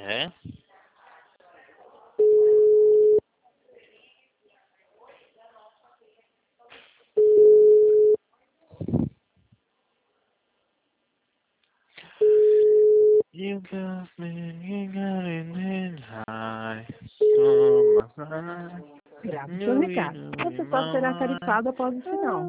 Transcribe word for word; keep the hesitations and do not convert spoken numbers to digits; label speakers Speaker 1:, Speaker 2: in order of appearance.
Speaker 1: É? You got me, you got it in high. So my mind,
Speaker 2: Grave seu
Speaker 1: you
Speaker 2: recado.
Speaker 1: know
Speaker 2: Você
Speaker 1: in
Speaker 2: só será
Speaker 1: my
Speaker 2: tarifado após o sinal.